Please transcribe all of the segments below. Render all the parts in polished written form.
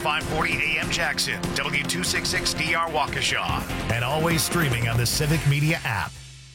540 AM Jackson, W266DR Waukesha, and always streaming on the Civic Media app.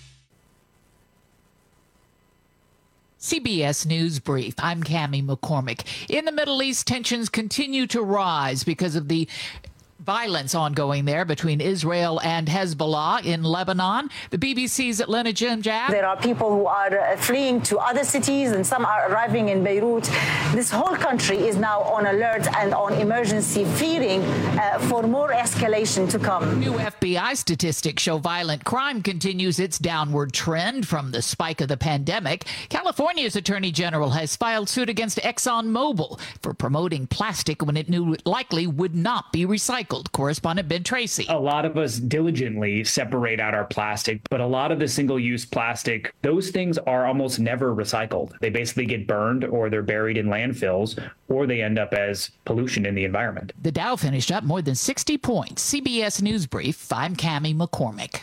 CBS News Brief. I'm Cammie McCormick. In the Middle East, tensions continue to rise because of the violence ongoing there between Israel and Hezbollah in Lebanon. The BBC's Atlanta Jimjab. There are people who are fleeing to other cities and some are arriving in Beirut. This whole country is now on alert and on emergency, fearing for more escalation to come. New FBI statistics show violent crime continues its downward trend from the spike of the pandemic. California's Attorney General has filed suit against ExxonMobil for promoting plastic when it knew it likely would not be recycled. Correspondent Ben Tracy. A lot of us diligently separate out our plastic, but a lot of the single-use plastic, those things are almost never recycled. They basically get burned or they're buried in landfills or they end up as pollution in the environment. The Dow finished up more than 60 points. CBS News Brief. I'm Cammie McCormick.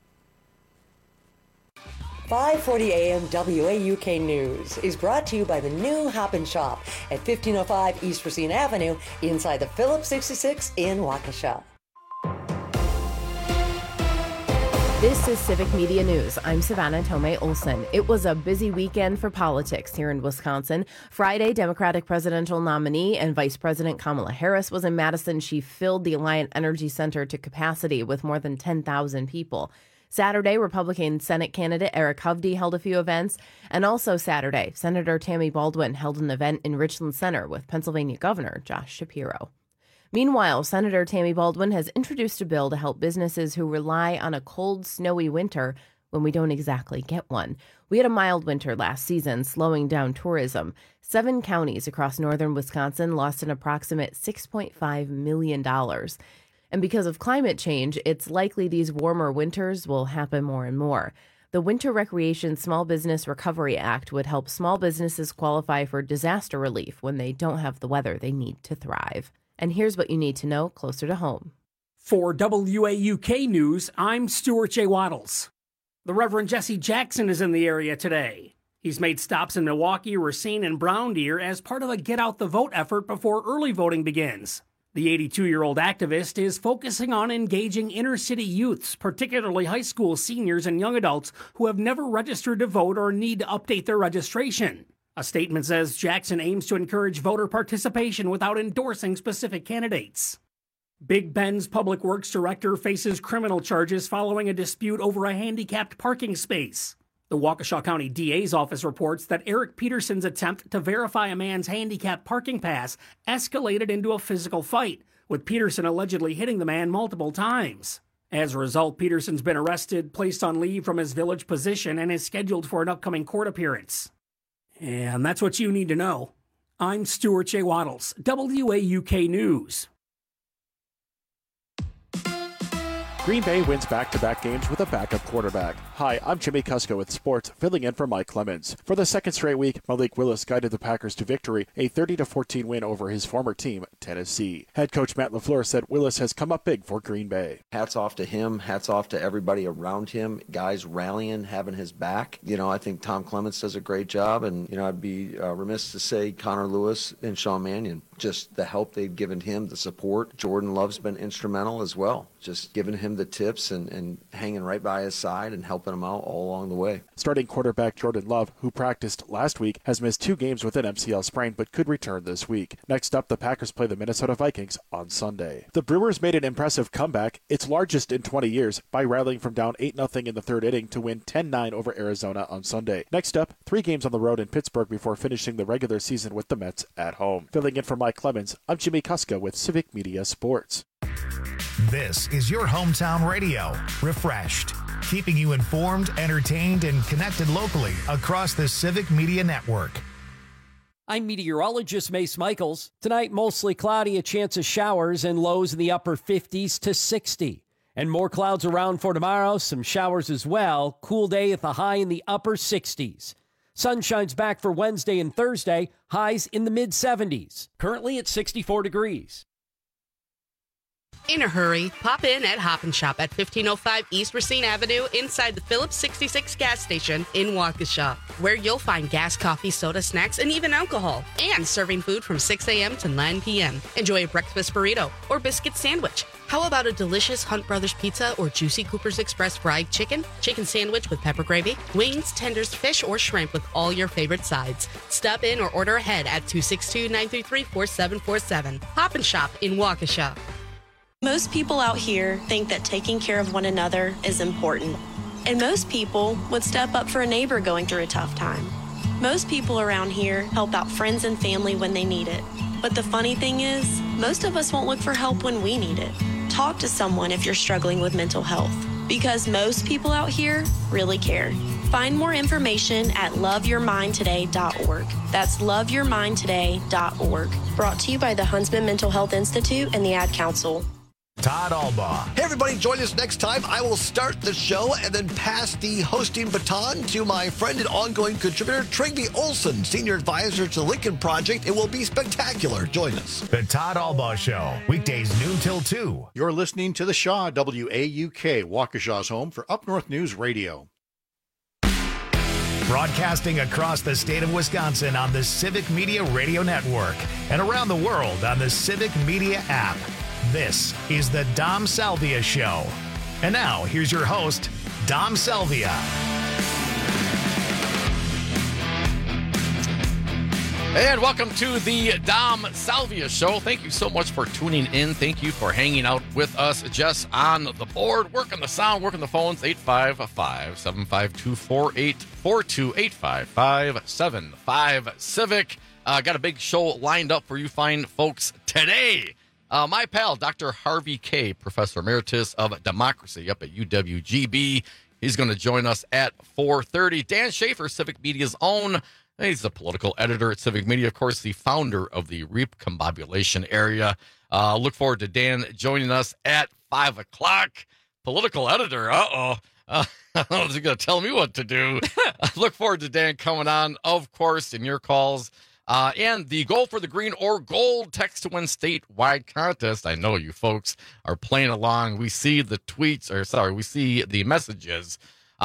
540 AM WAUK News is brought to you by the new Hop and Shop at 1505 East Racine Avenue inside the Phillips 66 in Waukesha. This is Civic Media News. I'm Savannah Tomei Olson. It was a busy weekend for politics here in Wisconsin. Friday, Democratic presidential nominee and Vice President Kamala Harris was in Madison. She filled the Alliant Energy Center to capacity with more than 10,000 people. Saturday, Republican Senate candidate Eric Hovde held a few events. And also Saturday, Senator Tammy Baldwin held an event in Richland Center with Pennsylvania Governor Josh Shapiro. Meanwhile, Senator Tammy Baldwin has introduced a bill to help businesses who rely on a cold, snowy winter when we don't exactly get one. We had a mild winter last season, slowing down tourism. 7 counties across northern Wisconsin lost an approximate $6.5 million. And because of climate change, it's likely these warmer winters will happen more and more. The Winter Recreation Small Business Recovery Act would help small businesses qualify for disaster relief when they don't have the weather they need to thrive. And here's what you need to know closer to home. For WAUK News, I'm Stuart J. Waddles. The Reverend Jesse Jackson is in the area today. He's made stops in Milwaukee, Racine, and Brown Deer as part of a Get Out the Vote effort before early voting begins. The 82-year-old activist is focusing on engaging inner-city youths, particularly high school seniors and young adults who have never registered to vote or need to update their registration. A statement says Jackson aims to encourage voter participation without endorsing specific candidates. Big Bend's public works director faces criminal charges following a dispute over a handicapped parking space. The Waukesha County DA's office reports that Eric Peterson's attempt to verify a man's handicap parking pass escalated into a physical fight, with Peterson allegedly hitting the man multiple times. As a result, Peterson's been arrested, placed on leave from his village position, and is scheduled for an upcoming court appearance. And that's what you need to know. I'm Stuart J. Waddles, WAUK News. Green Bay wins back-to-back games with a backup quarterback. Hi, I'm Jimmy Kusko with sports, filling in for Mike Clemens. For the second straight week, Malik Willis guided the Packers to victory, a 30-14 win over his former team, Tennessee. Head coach Matt LaFleur said Willis has come up big for Green Bay. Hats off to him. Hats off to everybody around him. Guys rallying, having his back. I think Tom Clements does a great job, and, I'd be remiss to say Connor Lewis and Sean Mannion. Just the help they've given him, the support. Jordan Love's been instrumental as well. Just giving him the tips and hanging right by his side and helping him out all along the way. Starting quarterback Jordan Love, who practiced last week, has missed 2 games with an MCL sprain but could return this week. Next up, the Packers play the Minnesota Vikings on Sunday. The Brewers made an impressive comeback, its largest in 20 years, by rallying from down 8-0 in the third inning to win 10-9 over Arizona on Sunday. Next up, 3 games on the road in Pittsburgh before finishing the regular season with the Mets at home. Filling in for Mike Clemens, I'm Jimmy Kuska with Civic Media Sports. This is your hometown radio, Refreshed, keeping you informed, entertained, and connected locally across the Civic Media Network. I'm meteorologist Mace Michaels. Tonight, mostly cloudy, a chance of showers and lows in the upper 50s to 60. And more clouds around for tomorrow, some showers as well. Cool day at the high in the upper 60s. Sun shines back for Wednesday and Thursday, highs in the mid-70s. Currently at 64 degrees. In a hurry, pop in at Hop & Shop at 1505 East Racine Avenue inside the Phillips 66 gas station in Waukesha, where you'll find gas, coffee, soda, snacks, and even alcohol, and serving food from 6 a.m. to 9 p.m. Enjoy a breakfast burrito or biscuit sandwich. How about a delicious Hunt Brothers pizza or juicy Cooper's Express fried chicken sandwich with pepper gravy, wings, tenders, fish, or shrimp with all your favorite sides? Stop in or order ahead at 262-933-4747. Hop & Shop in Waukesha. Most people out here think that taking care of one another is important. And most people would step up for a neighbor going through a tough time. Most people around here help out friends and family when they need it. But the funny thing is, most of us won't look for help when we need it. Talk to someone if you're struggling with mental health, because most people out here really care. Find more information at loveyourmindtoday.org. That's loveyourmindtoday.org. Brought to you by the Huntsman Mental Health Institute and the Ad Council. Todd Albaugh. Hey, everybody, join us next time. I will start the show and then pass the hosting baton to my friend and ongoing contributor, Trygve Olsen, Senior Advisor to the Lincoln Project. It will be spectacular. Join us. The Todd Albaugh Show, weekdays noon till 2. You're listening to The Shaw, WAUK, Waukesha's home for Up North News Radio. Broadcasting across the state of Wisconsin on the Civic Media Radio Network and around the world on the Civic Media app. This is the Dom Salvia Show. And now, here's your host, Dom Salvia. And welcome to the Dom Salvia Show. Thank you so much for tuning in. Thank you for hanging out with us. Jess on the board, working the sound, working the phones, 855-752-4842, 855-575-CIVIC. Got a big show lined up for you fine folks today. My pal, Dr. Harvey Kaye, Professor Emeritus of Democracy up at UWGB. He's going to join us at 4:30. Dan Schaefer, Civic Media's own. He's the political editor at Civic Media, of course, the founder of the Recombobulation area. Look forward to Dan joining us at 5 o'clock. Political editor, I don't know if he's going to tell me what to do. Look forward to Dan coming on, of course, in your calls. And the Goal for the Green or Gold Text to Win statewide contest. I know you folks are playing along. We see the tweets, we see the messages.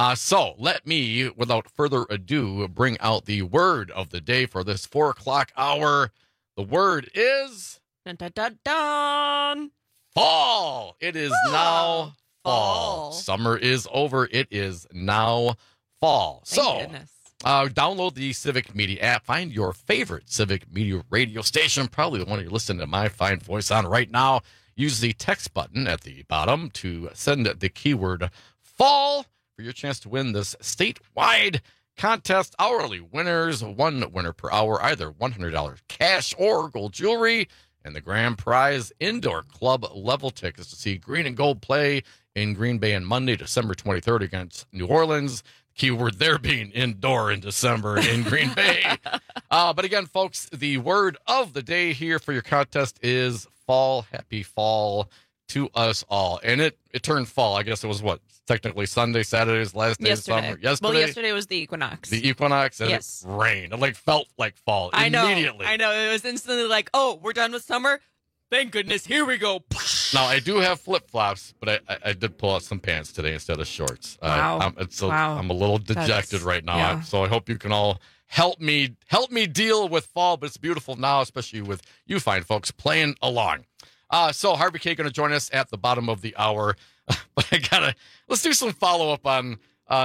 So let me, without further ado, bring out the word of the day for this 4 o'clock hour. The word is... Dun, dun, dun, dun. Fall. It is now fall. Summer is over. It is now fall. Thank goodness. Download the Civic Media app. Find your favorite Civic Media radio station, probably the one you're listening to my fine voice on right now. Use the text button at the bottom to send the keyword fall for your chance to win this statewide contest. Hourly winners, one winner per hour, either $100 cash or gold jewelry, and the grand prize, indoor club level tickets to see Green and Gold play in Green Bay on Monday, December 23rd against New Orleans. Keyword there being indoor in December in Green Bay. But again, folks, the word of the day here for your contest is fall. Happy fall to us all. And it turned fall. I guess it was technically Sunday, Saturday's last day of summer. Yesterday. Well, yesterday was the equinox. The equinox, and yes. It rained. It felt like fall immediately. I know. It was instantly like, oh, we're done with summer. Thank goodness. Here we go. Now, I do have flip-flops, but I did pull out some pants today instead of shorts. Wow. I'm a little dejected right now. Yeah. So I hope you can all help me deal with fall, but it's beautiful now, especially with you fine folks playing along. So Harvey Kaye going to join us at the bottom of the hour. But let's do some follow-up on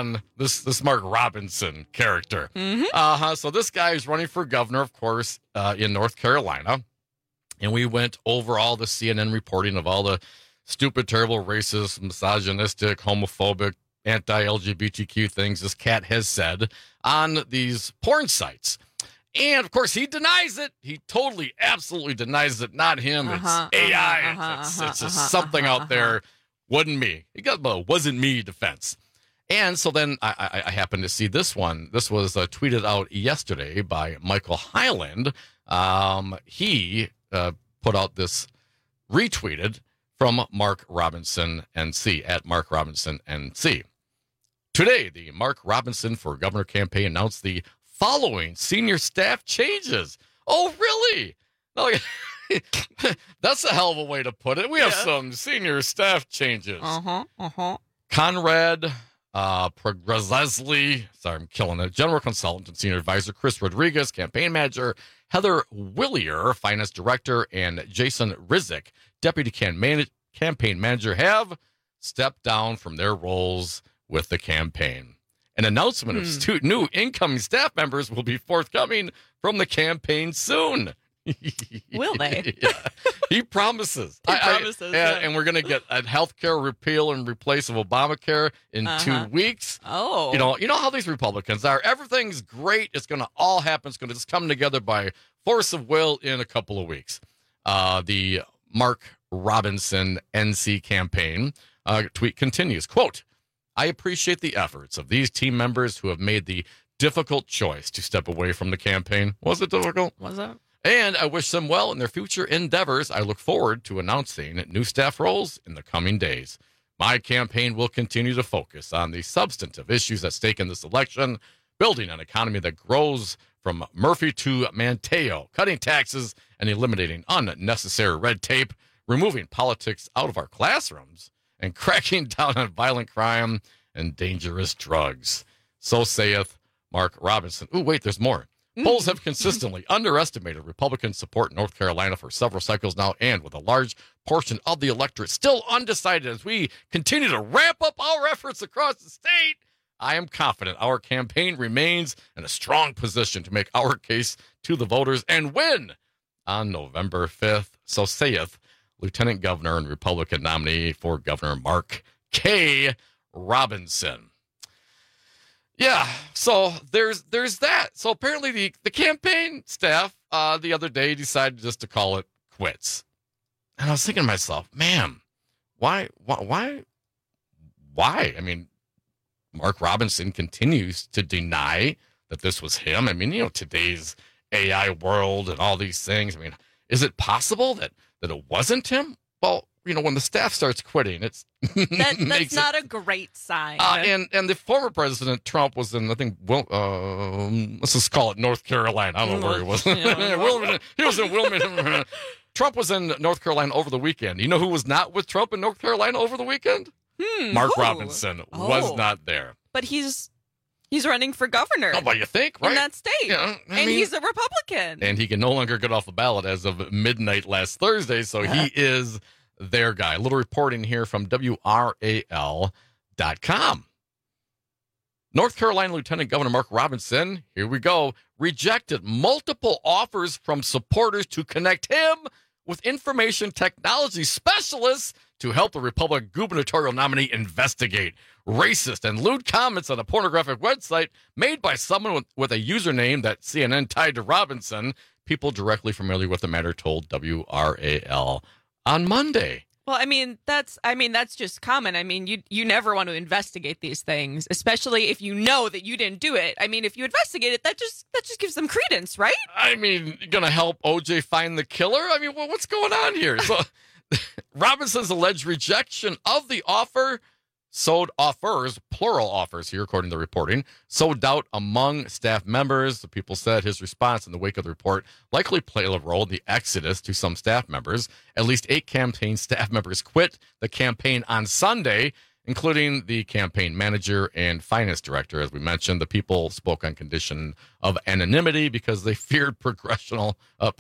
this Mark Robinson character. Mm-hmm. So this guy is running for governor, of course, in North Carolina. And we went over all the CNN reporting of all the stupid, terrible, racist, misogynistic, homophobic, anti-LGBTQ things this cat has said on these porn sites. And, of course, he denies it. He totally, absolutely denies it. Not him. It's AI. It's just something out there. Wasn't me. He got the wasn't me defense. And so then I happened to see this one. This was tweeted out yesterday by Michael Hyland. He put out this retweeted from Mark Robinson NC at Mark Robinson NC. Today, the Mark Robinson for Governor campaign announced the following senior staff changes. Oh, really? No, That's a hell of a way to put it. We have some senior staff changes. Conrad Progressley, sorry, I'm killing it. General consultant and senior advisor Chris Rodriguez, campaign manager Heather Willier, finance director, and Jason Rizik, deputy campaign manager, have stepped down from their roles with the campaign. An announcement of two new incoming staff members will be forthcoming from the campaign soon. Will they? He promises. Yeah. And we're going to get a health care repeal and replace of Obamacare in 2 weeks. Oh. You know how these Republicans are. Everything's great. It's going to all happen. It's going to just come together by force of will in a couple of weeks. The Mark Robinson NC campaign tweet continues, quote, I appreciate the efforts of these team members who have made the difficult choice to step away from the campaign. Was it difficult? Was it? And I wish them well in their future endeavors. I look forward to announcing new staff roles in the coming days. My campaign will continue to focus on the substantive issues at stake in this election, building an economy that grows from Murphy to Mateo, cutting taxes and eliminating unnecessary red tape, removing politics out of our classrooms, and cracking down on violent crime and dangerous drugs. So saith Mark Robinson. Ooh, wait, there's more. Polls have consistently underestimated Republican support in North Carolina for several cycles now, and with a large portion of the electorate still undecided as we continue to ramp up our efforts across the state, I am confident our campaign remains in a strong position to make our case to the voters and win on November 5th. So saith Lieutenant Governor and Republican nominee for Governor Mark K. Robinson. Yeah, so there's that. So apparently the campaign staff the other day decided just to call it quits. And I was thinking to myself, man, why? I mean, Mark Robinson continues to deny that this was him. I mean, today's AI world and all these things. I mean, is it possible that it wasn't him? Well, when the staff starts quitting, that's not a great sign. And the former President Trump was in, I think, let's just call it North Carolina. I don't know where he was. He was in Wilmington. Trump was in North Carolina over the weekend. You know who was not with Trump in North Carolina over the weekend? Mark Robinson was not there. But he's running for governor. Oh, well, you think, right? In that state. And he's a Republican. And he can no longer get off the ballot as of midnight last Thursday, so he is their guy. A little reporting here from WRAL.com. North Carolina Lieutenant Governor Mark Robinson, here we go, rejected multiple offers from supporters to connect him with information technology specialists to help the Republican gubernatorial nominee investigate racist and lewd comments on a pornographic website made by someone with a username that CNN tied to Robinson. People directly familiar with the matter told WRAL on Monday. Well, I mean, that's just common. I mean, you never want to investigate these things, especially if you know that you didn't do it. I mean, if you investigate it, that just gives them credence, right? I mean, you're going to help OJ find the killer? I mean, what's going on here? So Robinson's alleged rejection of the offer sowed offers, plural offers here, according to the reporting, sowed doubt among staff members. The people said his response in the wake of the report likely played a role in the exodus to some staff members. At least 8 campaign staff members quit the campaign on Sunday, including the campaign manager and finance director. As we mentioned, the people spoke on condition of anonymity because they feared professional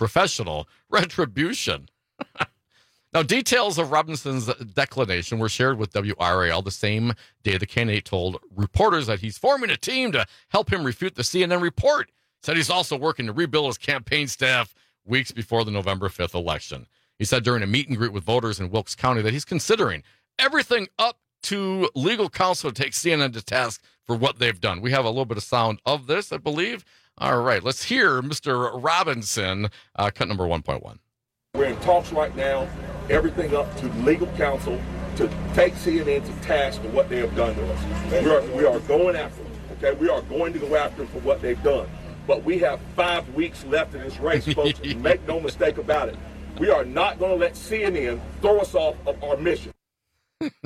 retribution. Now, details of Robinson's declination were shared with WRAL the same day the candidate told reporters that he's forming a team to help him refute the CNN report. Said he's also working to rebuild his campaign staff weeks before the November 5th election. He said during a meet and greet with voters in Wilkes County that he's considering everything up to legal counsel to take CNN to task for what they've done. We have a little bit of sound of this, I believe. All right, let's hear Mr. Robinson, cut number 1.1. We're in talks right now, everything up to legal counsel to take CNN to task for what they have done to us. We are going after them, okay? We are going to go after them for what they've done. But we have 5 weeks left in this race, folks. Make no mistake about it. We are not going to let CNN throw us off of our mission.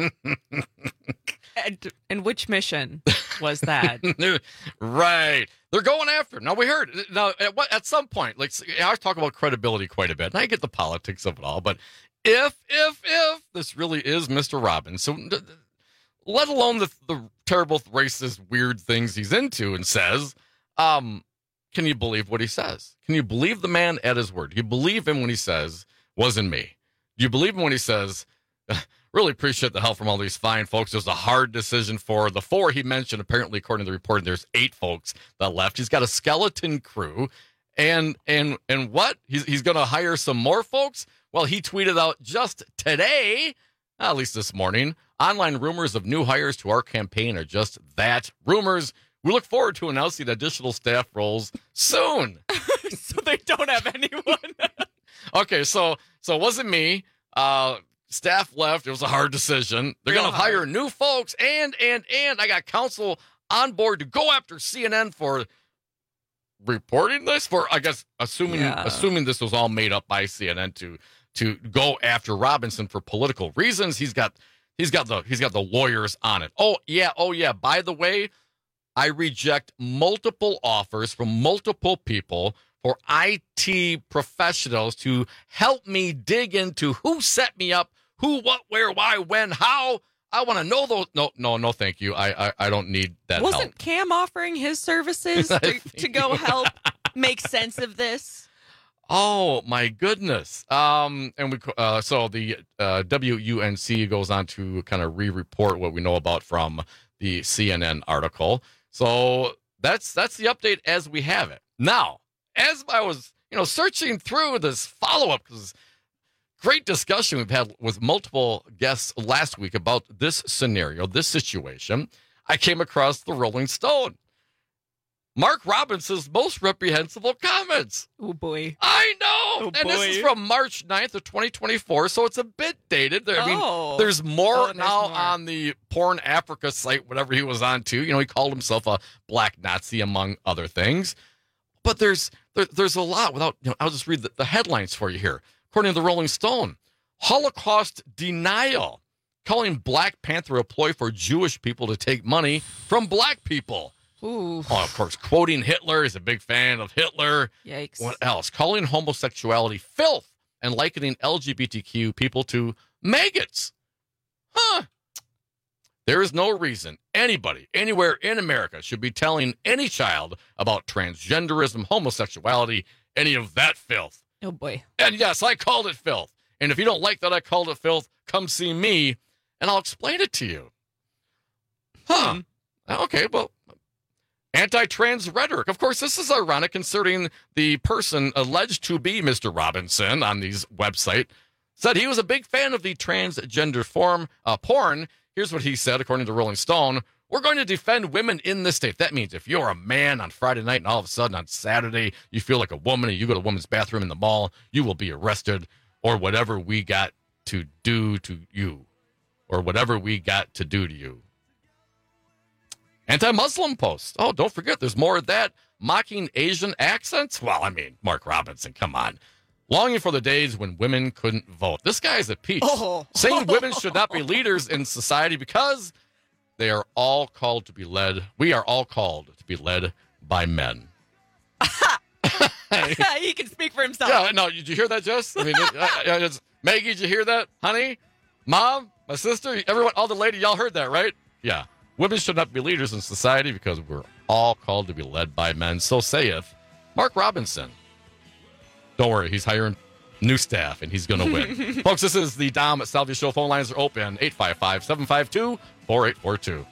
And which mission was that? Right. They're going after him. Now, we heard. Now, at some point, like, I was talking about credibility quite a bit, and I get the politics of it all, but if this really is Mr. Robinson, let alone the terrible, racist, weird things he's into and says, can you believe what he says? Can you believe the man at his word? Do you believe him when he says, wasn't me? Do you believe him when he says, really appreciate the help from all these fine folks. It was a hard decision for the 4 he mentioned. Apparently, according to the report, there's 8 folks that left. He's got a skeleton crew. And what? He's going to hire some more folks? Well, he tweeted out just today, at least this morning, online rumors of new hires to our campaign are just that, rumors. We look forward to announcing additional staff roles soon. So they don't have anyone. Okay, so it wasn't me. Staff left. It was a hard decision. They're going to hire new folks, and I got counsel on board to go after CNN for reporting this. For, I guess, assuming this was all made up by CNN to go after Robinson for political reasons. He's got the lawyers on it. Oh yeah. By the way, I reject multiple offers from multiple people for IT professionals to help me dig into who set me up, who, what, where, why, when, how. I want to know those. No, thank you. I don't need that help. Wasn't Cam offering his services to go help make sense of this? Oh my goodness. So the WUNC goes on to kind of re-report what we know about from the CNN article. So that's the update as we have it. Now, as I was, searching through this follow-up, because great discussion we've had with multiple guests last week about this scenario, this situation, I came across the Rolling Stone. Mark Robinson's most reprehensible comments. Oh, boy. I know. And this is from March 9th of 2024, so it's a bit dated. There's more now on the Porn Africa site, whatever he was on to. He called himself a black Nazi, among other things. But there's a lot without, I'll just read the headlines for you here. According to the Rolling Stone, Holocaust denial, calling Black Panther a ploy for Jewish people to take money from black people. Ooh. Oh, of course, quoting Hitler. He's a big fan of Hitler. Yikes. What else? Calling homosexuality filth and likening LGBTQ people to maggots. Huh. There is no reason anybody, anywhere in America, should be telling any child about transgenderism, homosexuality, any of that filth. Oh, boy. And yes, I called it filth. And if you don't like that I called it filth, come see me, and I'll explain it to you. Huh. Okay, well, anti-trans rhetoric. Of course, this is ironic considering the person alleged to be Mr. Robinson on these website said he was a big fan of the transgender porn. Here's what he said, according to Rolling Stone. We're going to defend women in this state. That means if you're a man on Friday night and all of a sudden on Saturday you feel like a woman and you go to a woman's bathroom in the mall, you will be arrested or whatever we got to do to you. Or whatever we got to do to you. Anti-Muslim posts. Oh, don't forget, there's more of that. Mocking Asian accents? Well, I mean, Mark Robinson, come on. Longing for the days when women couldn't vote. This guy is a peach. Saying women should not be leaders in society because they are all called to be led. We are all called to be led by men. He can speak for himself. Yeah, no, did you hear that, Jess? I mean, Maggie, did you hear that? Honey? Mom? My sister? Everyone? All the ladies, y'all heard that, right? Yeah. Women should not be leaders in society because we're all called to be led by men. So saith Mark Robinson. Don't worry, he's hiring new staff, and he's going to win. Folks, this is the Dom Salvia Show. Phone lines are open, 855-752-4842.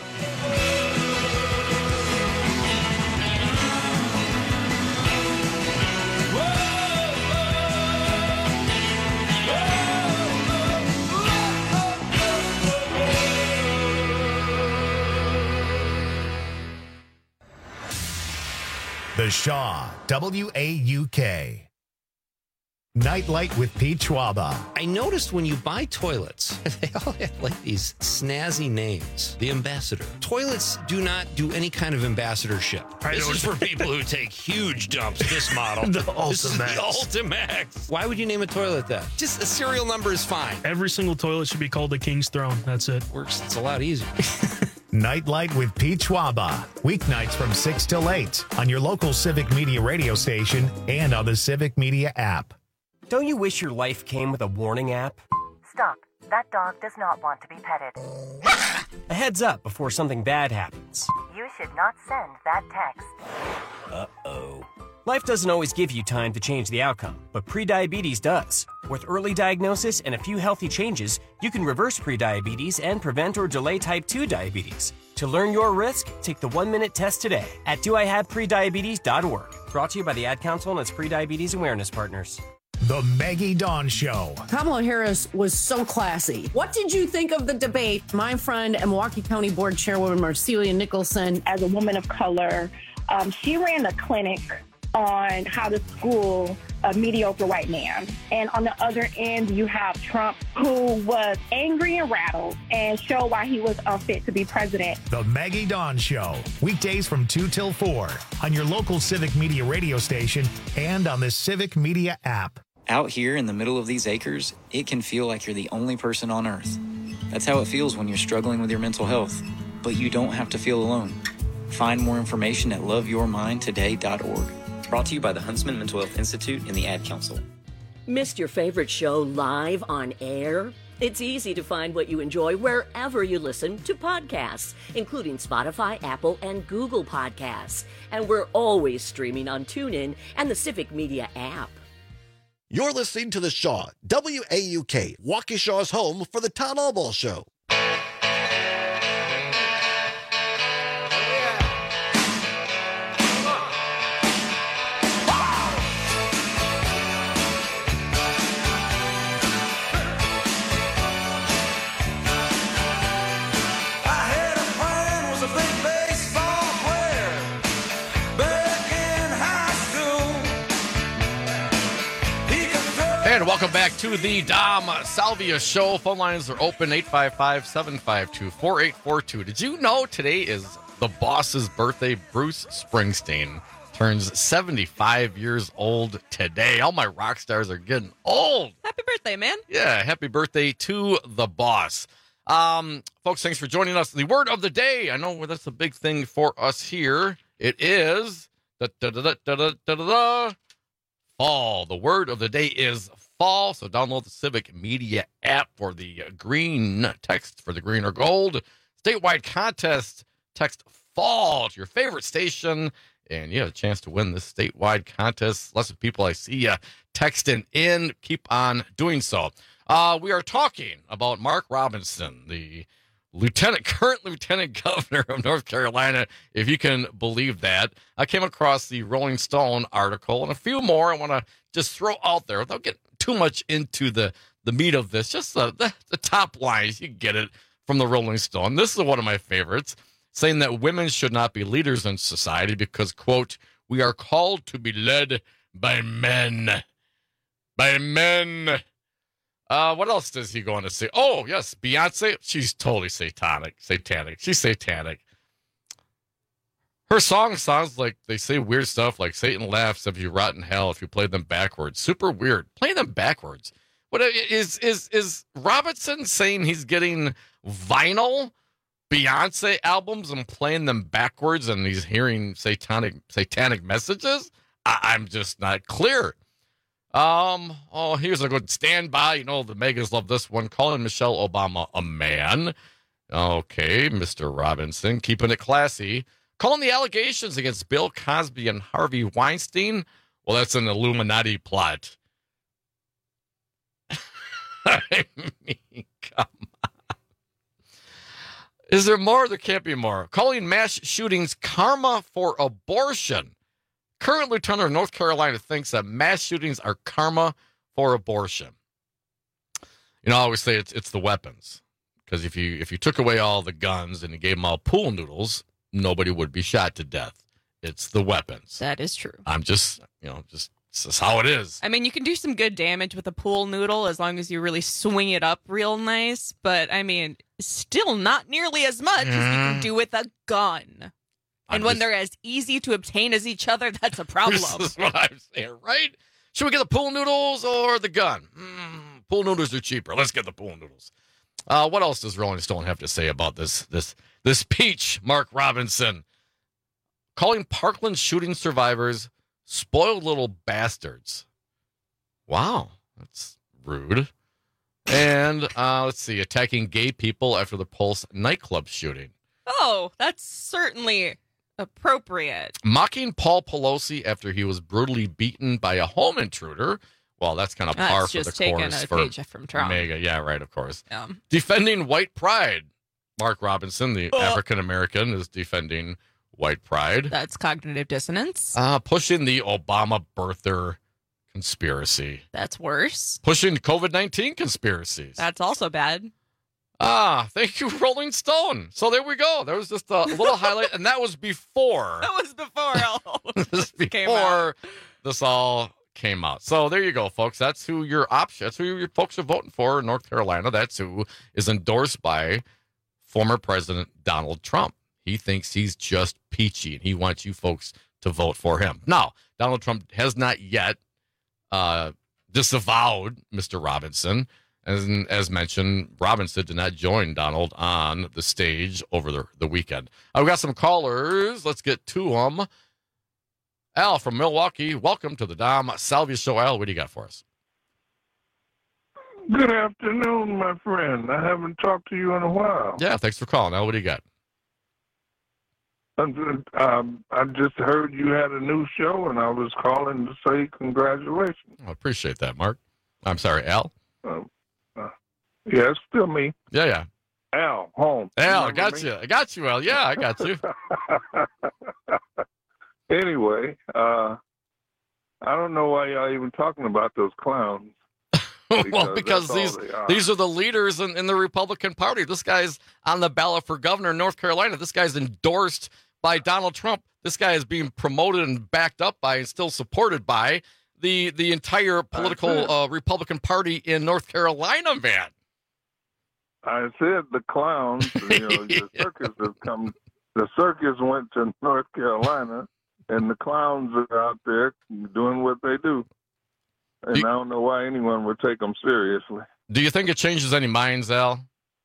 The Shaw, WAUK. Nightlight with Pete Schwaba. I noticed when you buy toilets, they all have like these snazzy names. The Ambassador. Toilets do not do any kind of ambassadorship. This is for people who take huge dumps. This model. The This is the Ultimax. Ultimax. Why would you name a toilet that? Just a serial number is fine. Every single toilet should be called the King's Throne. That's it. Works. It's a lot easier. Nightlight with Pete Schwaba. Weeknights from 6 till 8 on your local Civic Media radio station and on the Civic Media app. Don't you wish your life came with a warning app? Stop. That dog does not want to be petted. A heads up before something bad happens. You should not send that text. Uh-oh. Life doesn't always give you time to change the outcome, but prediabetes does. With early diagnosis and a few healthy changes, you can reverse prediabetes and prevent or delay type 2 diabetes. To learn your risk, take the 1-minute test today at doihaveprediabetes.org. Brought to you by the Ad Council and its prediabetes awareness partners. The Maggie Dawn Show. Kamala Harris was so classy. What did you think of the debate? My friend and Milwaukee County Board Chairwoman Marcelia Nicholson. As a woman of color, she ran a clinic on how to school a mediocre white man. And on the other end, you have Trump, who was angry and rattled and showed why he was unfit to be president. The Maggie Dawn Show. Weekdays from 2 till 4 on your local Civic Media radio station and on the Civic Media app. Out here in the middle of these acres, it can feel like you're the only person on Earth. That's how it feels when you're struggling with your mental health. But you don't have to feel alone. Find more information at loveyourmindtoday.org. Brought to you by the Huntsman Mental Health Institute and the Ad Council. Missed your favorite show live on air? It's easy to find what you enjoy wherever you listen to podcasts, including Spotify, Apple, and Google Podcasts. And we're always streaming on TuneIn and the Civic Media app. You're listening to The Shaw, WAUK, Waukesha's home for the Town Hall Ball Show. And welcome back to the Dom Salvia Show. Phone lines are open, 855-752-4842. Did you know today is the boss's birthday? Bruce Springsteen turns 75 years old today. All my rock stars are getting old. Happy birthday, man. Yeah, happy birthday to the boss. Folks, thanks for joining us. The word of the day. I know that's a big thing for us here. It is fall. The word of the day is fall. So download the Civic Media app for the green text for the green or gold. Statewide contest. Text fall to your favorite station, and you have a chance to win this statewide contest. Lots of people I see you texting in. Keep on doing so. We are talking about Mark Robinson, the current lieutenant governor of North Carolina, if you can believe that. I came across the Rolling Stone article and a few more I want to just throw out there without getting too much into the meat of this. Just the top lines, you get it from the Rolling Stone. This is one of my favorites, saying that women should not be leaders in society because, quote, we are called to be led by men. By men. What else does he go on to say? Oh, yes, Beyonce, she's totally satanic. She's satanic. Her song sounds like they say weird stuff like Satan laughs if you rot in hell if you play them backwards. Super weird. Play them backwards. What is Robinson saying he's getting vinyl Beyonce albums and playing them backwards and he's hearing satanic messages? I'm just not clear. Here's a good standby. You know, the megas love this one. Calling Michelle Obama a man. Okay, Mr. Robinson, keeping it classy. Calling the allegations against Bill Cosby and Harvey Weinstein. Well, that's an Illuminati plot. I mean, come on. Is there more? There can't be more. Calling mass shootings karma for abortion. Current lieutenant of North Carolina thinks that mass shootings are karma for abortion. You know, I always say it's the weapons. Because if you took away all the guns and you gave them all pool noodles, nobody would be shot to death. It's the weapons. That is true. I'm just this is how it is. I mean, you can do some good damage with a pool noodle as long as you really swing it up real nice. But, I mean, still not nearly as much as you can do with a gun. And when they're as easy to obtain as each other, that's a problem. This is what I'm saying, right? Should we get the pool noodles or the gun? Pool noodles are cheaper. Let's get the pool noodles. What else does Rolling Stone have to say about this peach, Mark Robinson? Calling Parkland shooting survivors spoiled little bastards. Wow, that's rude. And let's see, attacking gay people after the Pulse nightclub shooting. Oh, that's certainly appropriate. Mocking Paul Pelosi after he was brutally beaten by a home intruder. Well, that's kind of par for the course for page from Trump. Mega. Yeah, right, of course. Yeah. Defending white pride. Mark Robinson, the African-American, is defending white pride. That's cognitive dissonance. Pushing the Obama birther conspiracy. That's worse. Pushing COVID-19 conspiracies. That's also bad. Thank you, Rolling Stone. So there we go. There was just a little highlight, and that was before. That was before all this all came out. So there you go, folks. That's who your option. That's who your folks are voting for in North Carolina. That's who is endorsed by former President Donald Trump. He thinks he's just peachy, and he wants you folks to vote for him. Now, Donald Trump has not yet disavowed Mr. Robinson. As mentioned, Robinson did not join Donald on the stage over the weekend. I've got some callers. Let's get to them. Al from Milwaukee, welcome to the Dom Salvia Show. Al, what do you got for us? Good afternoon, my friend. I haven't talked to you in a while. Yeah, thanks for calling. Al, what do you got? I just heard you had a new show, and I was calling to say congratulations. I appreciate that, Mark. I'm sorry, Al? Yeah, it's still me. Yeah. Al, home. Al, I got you. I got you, Al. Yeah, I got you. Anyway, I don't know why y'all even talking about those clowns. Well, because these are the leaders in the Republican Party. This guy's on the ballot for governor in North Carolina. This guy's endorsed by Donald Trump. This guy is being promoted and backed up by and still supported by the entire political Republican Party in North Carolina, man. I said the clowns, the circus has come. The circus went to North Carolina, and the clowns are out there doing what they do. And I don't know why anyone would take them seriously. Do you think it changes any minds, Al?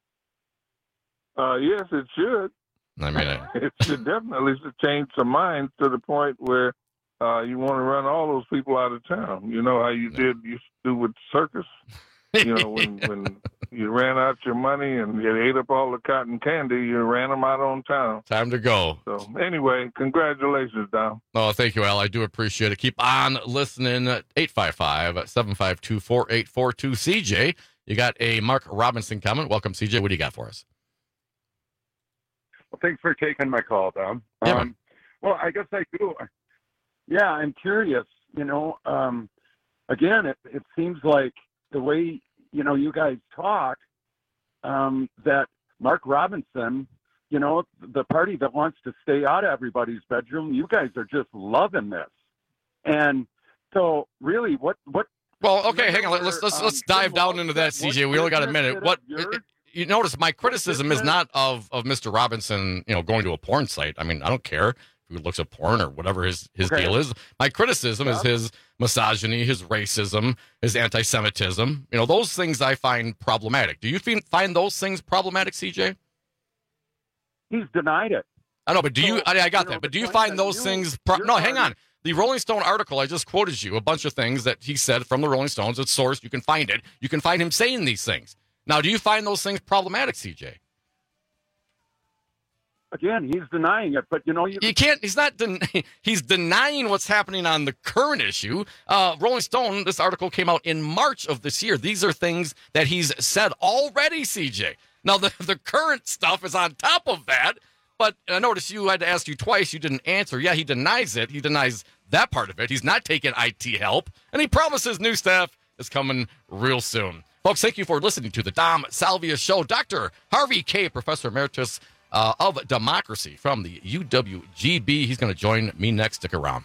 Yes, it should. I mean, it should definitely change some minds to the point where you want to run all those people out of town. You know how you used to do with the circus? You know, when you ran out your money and you ate up all the cotton candy, you ran them out on town. Time to go. So anyway, congratulations, Dom. Oh, thank you, Al. I do appreciate it. Keep on listening. 855-752-4842. CJ, you got a Mark Robinson comment. Welcome, CJ. What do you got for us? Well, thanks for taking my call, Dom. Yeah, well, I guess I do. Yeah, I'm curious. Again, it seems like the way, you guys talk, that Mark Robinson, the party that wants to stay out of everybody's bedroom, you guys are just loving this. And so really what well, okay, hang on. Let's dive down into that, CJ. We only got a minute. You notice my criticism is not of Mr. Robinson, going to a porn site. I mean, I don't care who looks at porn or whatever his deal is. My criticism is his misogyny, his racism, his anti-Semitism. Those things I find problematic. Do you find those things problematic, CJ? He's denied it. I know, but do you? I got that. But do you find those things? No, hang on. The Rolling Stone article, I just quoted you a bunch of things that he said from the Rolling Stones. It's sourced. You can find it. You can find him saying these things. Now, do you find those things problematic, CJ? Again, he's denying it, but you can't. He's not. He's denying what's happening on the current issue. Rolling Stone. This article came out in March of this year. These are things that he's said already, CJ. Now the current stuff is on top of that. But I noticed you had to ask you twice. You didn't answer. Yeah, he denies it. He denies that part of it. He's not taking IT help, and he promises new staff is coming real soon. Folks, thank you for listening to the Dom Salvia Show. Dr. Harvey K., Professor Emeritus of Democracy from the UWGB. He's going to join me next. Stick around.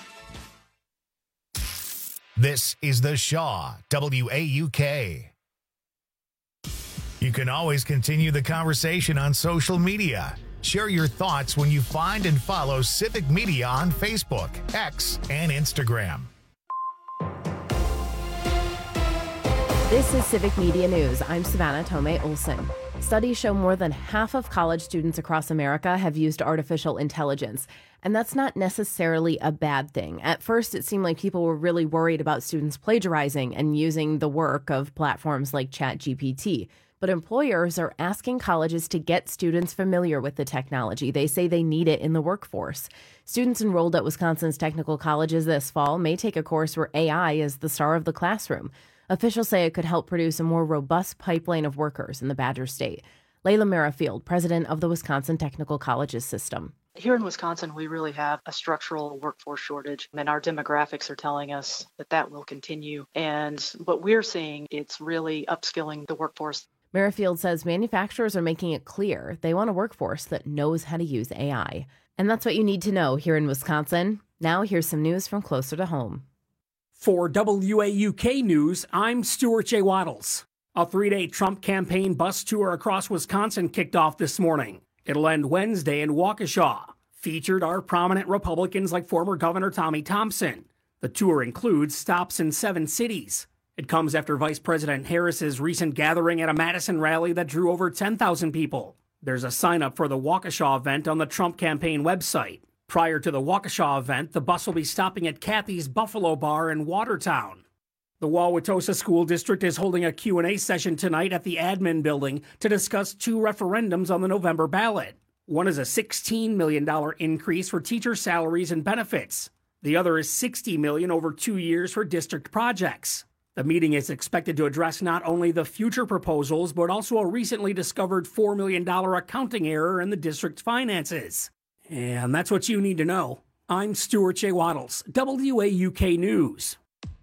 This is the Shaw WAUK. You can always continue the conversation on social media. Share your thoughts when you find and follow Civic Media on Facebook, X, and Instagram. This is Civic Media News. I'm Savannah Tomei Olson. Studies show more than half of college students across America have used artificial intelligence. And that's not necessarily a bad thing. At first, it seemed like people were really worried about students plagiarizing and using the work of platforms like ChatGPT. But employers are asking colleges to get students familiar with the technology. They say they need it in the workforce. Students enrolled at Wisconsin's technical colleges this fall may take a course where AI is the star of the classroom. Officials say it could help produce a more robust pipeline of workers in the Badger State. Layla Merrifield, president of the Wisconsin Technical Colleges System. Here in Wisconsin, we really have a structural workforce shortage, and our demographics are telling us that will continue. And what we're seeing, it's really upskilling the workforce. Merrifield says manufacturers are making it clear they want a workforce that knows how to use AI. And that's what you need to know here in Wisconsin. Now here's some news from closer to home. For WAUK News, I'm Stuart J. Waddles. A 3-day Trump campaign bus tour across Wisconsin kicked off this morning. It'll end Wednesday in Waukesha. Featured are prominent Republicans like former Governor Tommy Thompson. The tour includes stops in 7 cities. It comes after Vice President Harris's recent gathering at a Madison rally that drew over 10,000 people. There's a sign-up for the Waukesha event on the Trump campaign website. Prior to the Waukesha event, the bus will be stopping at Kathy's Buffalo Bar in Watertown. The Wauwatosa School District is holding a Q&A session tonight at the admin building to discuss 2 referendums on the November ballot. One is a $16 million increase for teacher salaries and benefits. The other is $60 million over 2 years for district projects. The meeting is expected to address not only the future proposals, but also a recently discovered $4 million accounting error in the district's finances. And that's what you need to know. I'm Stuart J. Waddles, WAUK News.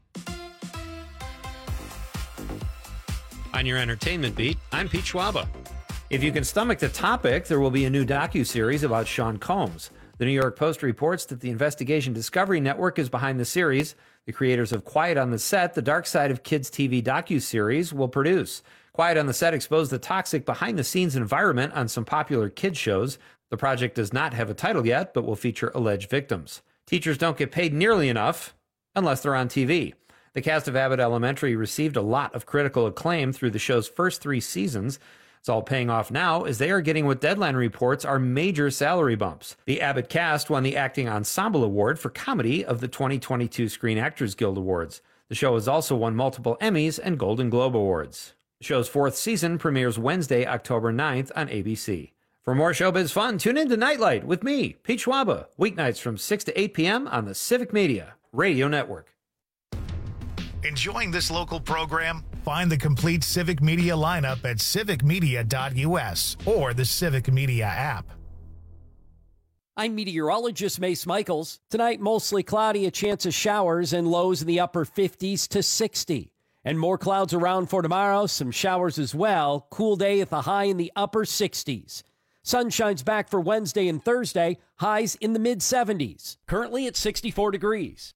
On your entertainment beat, I'm Pete Schwaba. If you can stomach the topic, there will be a new docuseries about Sean Combs. The New York Post reports that the Investigation Discovery Network is behind the series. The creators of Quiet on the Set, the Dark Side of Kids TV docuseries, will produce. Quiet on the Set exposed the toxic behind-the-scenes environment on some popular kids shows. The project does not have a title yet, but will feature alleged victims. Teachers don't get paid nearly enough unless they're on TV. The cast of Abbott Elementary received a lot of critical acclaim through the show's first 3 seasons. It's all paying off now as they are getting what Deadline reports are major salary bumps. The Abbott cast won the Acting Ensemble Award for Comedy of the 2022 Screen Actors Guild Awards. The show has also won multiple Emmys and Golden Globe Awards. The show's 4th season premieres Wednesday, October 9th on ABC. For more showbiz fun, tune in to Nightlight with me, Pete Schwaba, weeknights from 6 to 8 p.m. on the Civic Media Radio Network. Enjoying this local program? Find the complete Civic Media lineup at civicmedia.us or the Civic Media app. I'm meteorologist Mace Michaels. Tonight, mostly cloudy, a chance of showers and lows in the upper 50s to 60. And more clouds around for tomorrow, some showers as well. Cool day at the high in the upper 60s. Sun shines back for Wednesday and Thursday, highs in the mid-70s. Currently at 64 degrees.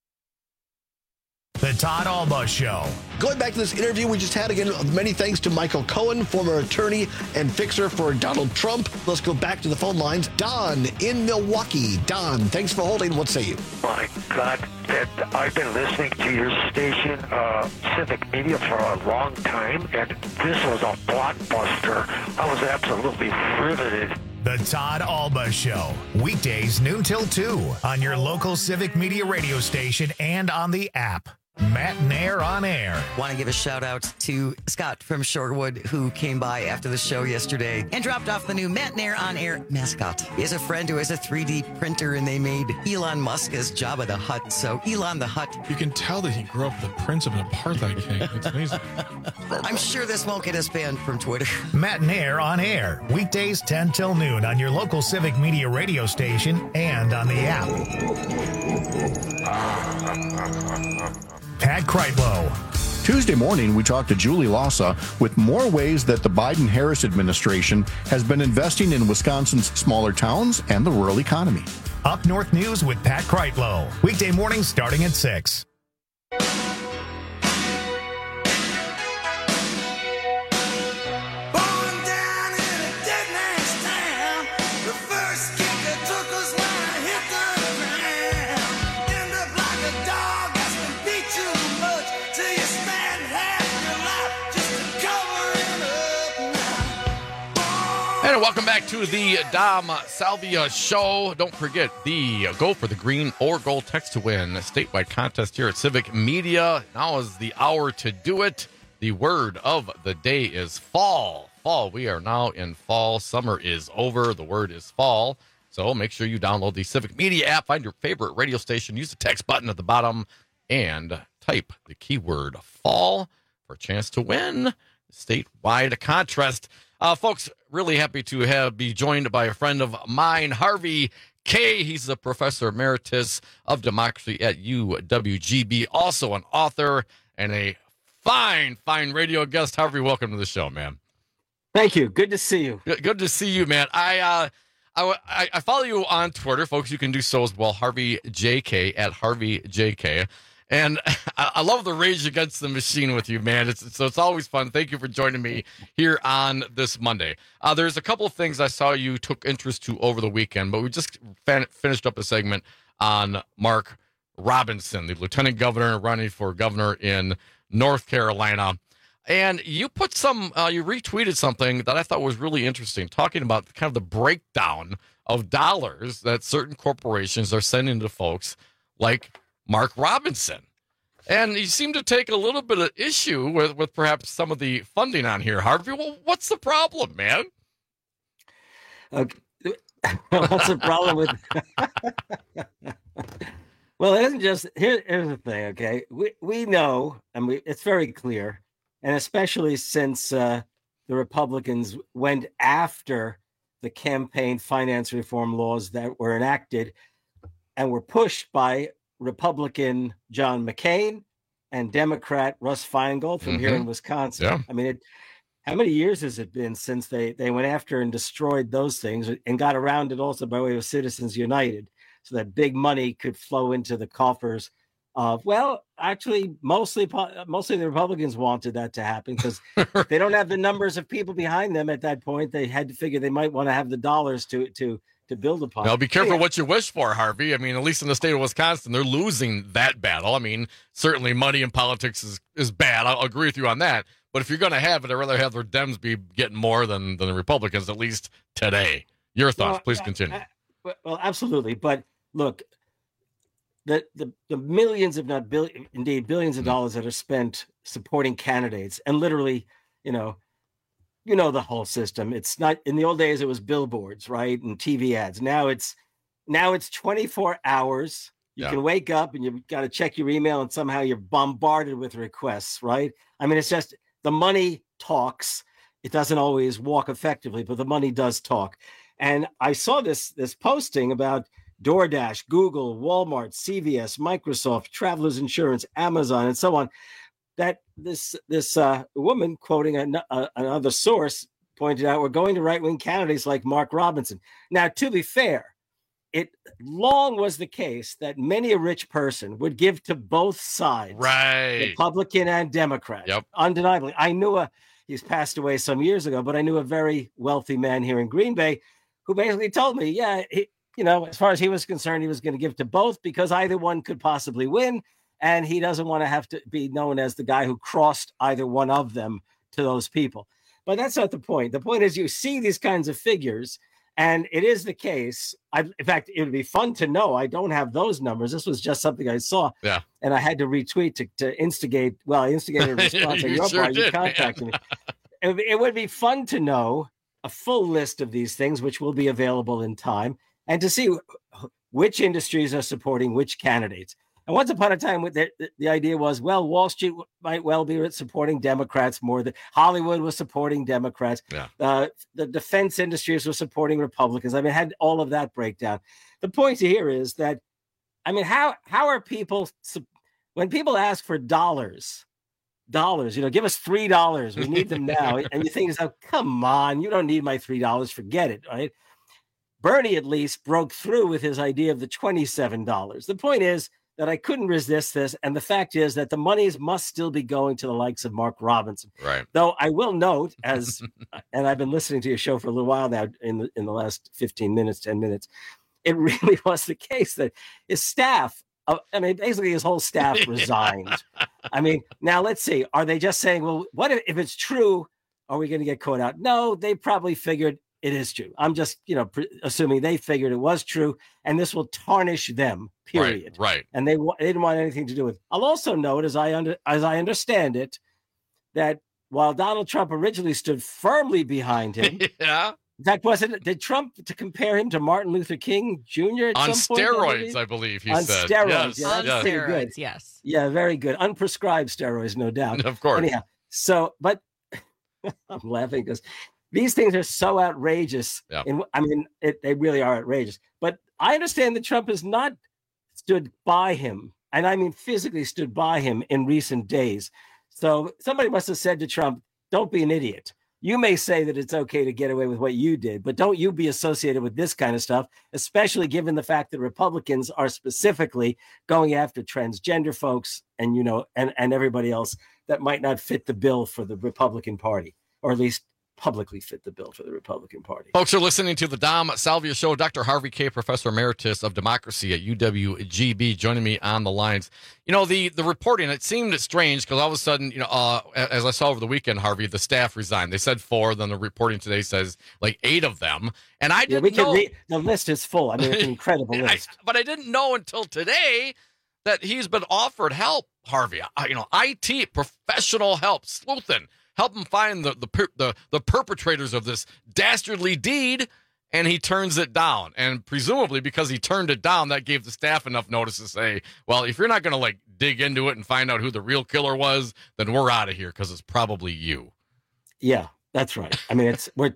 The Todd Alba Show. Going back to this interview we just had, again, many thanks to Michael Cohen, former attorney and fixer for Donald Trump. Let's go back to the phone lines. Don in Milwaukee. Don, thanks for holding. What say you? My God, I've been listening to your station, Civic Media, for a long time, and this was a blockbuster. I was absolutely riveted. The Todd Alba Show. Weekdays noon till 2 on your local Civic Media radio station and on the app. Matt Nair on air. Want to give a shout out to Scott from Shorewood, who came by after the show yesterday and dropped off the new Matt Nair on air mascot. He has a friend who has a 3D printer, and they made Elon Musk as Jabba the Hutt. So Elon the Hutt. You can tell that he grew up the prince of an apartheid king. It's amazing. I'm sure this won't get us banned from Twitter. Matt Nair on air. Weekdays 10 till noon on your local Civic Media radio station and on the app. Pat Kreitlow. Tuesday morning, we talked to Julie Lassa with more ways that the Biden-Harris administration has been investing in Wisconsin's smaller towns and the rural economy. Up North News with Pat Kreitlow. Weekday mornings starting at 6. welcome back to the Dom Salvia Show. Don't forget the Go for the Green or Gold text to win statewide contest here at Civic Media. Now is the hour to do it. The word of the day is fall. Fall. We are now in fall. Summer is over. The word is fall. So make sure you download the Civic Media app, find your favorite radio station, use the text button at the bottom, and type the keyword fall for a chance to win statewide contest. Folks, really happy to be joined by a friend of mine, Harvey Kaye. He's a professor emeritus of democracy at UWGB, also an author and a fine radio guest. Harvey, welcome to the show, man. Thank you. Good to see you. Good to see you, man. I follow you on Twitter, folks. You can do so as well. Harvey JK at Harvey JK. And I love the Rage Against the Machine with you, man. It's always fun. Thank you for joining me here on this Monday. There's a couple of things I saw you took interest to over the weekend, but we just finished up a segment on Mark Robinson, the lieutenant governor running for governor in North Carolina. And you put you retweeted something that I thought was really interesting, talking about kind of the breakdown of dollars that certain corporations are sending to folks like Mark Robinson. And you seem to take a little bit of issue with perhaps some of the funding on here, Harvey. Well, what's the problem, man? Okay. What's the problem with... Well, it isn't just... Here's the thing, okay? We know, and it's very clear, and especially since the Republicans went after the campaign finance reform laws that were enacted and were pushed by Republican John McCain and Democrat Russ Feingold from here in Wisconsin. Yeah. I mean, how many years has it been since they went after and destroyed those things and got around it also by way of Citizens United so that big money could flow into the coffers of, well, actually, mostly the Republicans wanted that to happen because they don't have the numbers of people behind them at that point. They had to figure they might want to have the dollars to build upon. Now, be careful what you wish for, Harvey. I mean, at least in the state of Wisconsin, they're losing that battle. I mean, certainly money in politics is bad. I'll agree with you on that. But if you're going to have it, I'd rather have the Dems be getting more than the Republicans, at least today. Your thoughts, please continue. Well, absolutely. But look, the millions, if not billions of dollars that are spent supporting candidates and literally, you know the whole system. It's not, in the old days it was billboards, right? And TV ads. Now it's 24 hours. You can wake up and you've got to check your email and somehow you're bombarded with requests, right? I mean, it's just the money talks. It doesn't always walk effectively, but the money does talk. And I saw this posting about DoorDash, Google, Walmart, CVS, Microsoft, Travelers Insurance, Amazon, and so on. That this woman, quoting another source, pointed out, we're going to right-wing candidates like Mark Robinson. Now, to be fair, it long was the case that many a rich person would give to both sides, right? Republican and Democrat. Yep. Undeniably. I knew he's passed away some years ago, but I knew a very wealthy man here in Green Bay who basically told me, as far as he was concerned, he was going to give to both because either one could possibly win. And he doesn't want to have to be known as the guy who crossed either one of them to those people. But that's not the point. The point is you see these kinds of figures, and it is the case. In fact, it would be fun to know. I don't have those numbers. This was just something I saw. Yeah. And I had to retweet to instigate. Well, I instigated a response on your part. You contacted me. It would be fun to know a full list of these things, which will be available in time, and to see which industries are supporting which candidates. And once upon a time, the idea was, well, Wall Street might well be supporting Democrats more than Hollywood was supporting Democrats. Yeah. The defense industries were supporting Republicans. I mean, had all of that breakdown. The point here is that, I mean, how are people, when people ask for dollars, give us $3. We need them now. And you think, come on, you don't need my $3. Forget it, right? Bernie at least broke through with his idea of the $27. The point is, that I couldn't resist this. And the fact is that the monies must still be going to the likes of Mark Robinson. Right. Though I will note, and I've been listening to your show for a little while now in the last 10 minutes, it really was the case that his staff, basically his whole staff resigned. I mean, now let's see. Are they just saying, well, what if it's true? Are we going to get caught out? No, they probably figured it is true. I'm just, assuming they figured it was true, and this will tarnish them, period. Right. And they didn't want anything to do with it. I'll also note, as I understand it, that while Donald Trump originally stood firmly behind him, yeah. In fact, did Trump to compare him to Martin Luther King Jr. at on some point? steroids, I believe he on said. Steroids, yes. On steroids, yes. Yeah, very good. Unprescribed steroids, no doubt. Of course. Anyhow, but I'm laughing because these things are so outrageous. Yeah. They really are outrageous. But I understand that Trump has not stood by him, and I mean physically stood by him in recent days. So somebody must have said to Trump, "Don't be an idiot. You may say that it's okay to get away with what you did, but don't you be associated with this kind of stuff, especially given the fact that Republicans are specifically going after transgender folks and, and everybody else that might not fit the bill for the Republican Party, or at least publicly fit the bill for the Republican Party." Folks are listening to the Dom Salvia Show. Dr. Harvey K., Professor Emeritus of Democracy at UWGB, joining me on the lines. The reporting, it seemed strange because all of a sudden, as I saw over the weekend, Harvey, the staff resigned. They said 4, then the reporting today says like 8 of them. And I didn't know. The list is full. I mean, it's an incredible list. But I didn't know until today that he's been offered help, Harvey. IT, professional help, sleuthing. Help him find the perpetrators of this dastardly deed, and he turns it down. And presumably because he turned it down, that gave the staff enough notice to say, well, if you're not going to dig into it and find out who the real killer was, then we're out of here because it's probably you. Yeah, that's right. I mean, but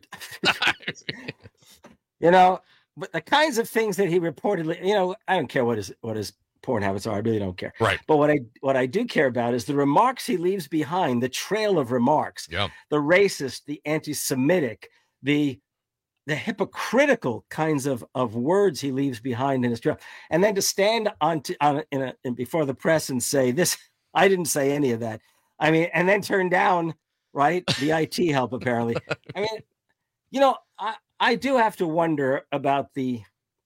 the kinds of things that he reportedly, I don't care what his porn habits are. I really don't care. Right. But what I do care about is the remarks he leaves behind, the trail of remarks, yeah. The racist, the anti-Semitic, the hypocritical kinds of words he leaves behind in his trail. And then to stand before the press and say this, I didn't say any of that. I mean, and then turn down, right, the IT help, apparently. I mean, I do have to wonder about the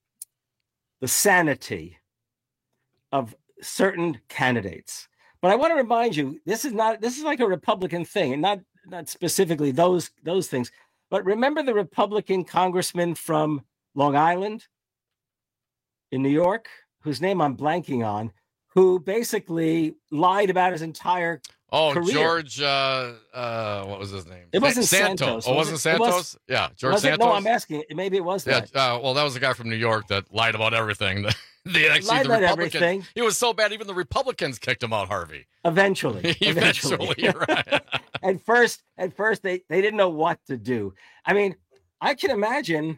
sanity of certain candidates. But I want to remind you, this is like a Republican thing, and not specifically those things. But remember the Republican congressman from Long Island in New York, whose name I'm blanking on, who basically lied about his entire career. George, what was his name? It wasn't Santos. Oh, wasn't Santos? Yeah, George Santos. No, I'm asking. Maybe it was that. Yeah, well, that was the guy from New York that lied about everything. The Republicans. Everything. He was so bad, even the Republicans kicked him out, Harvey. Eventually, you're right. At first, they didn't know what to do. I mean, I can imagine.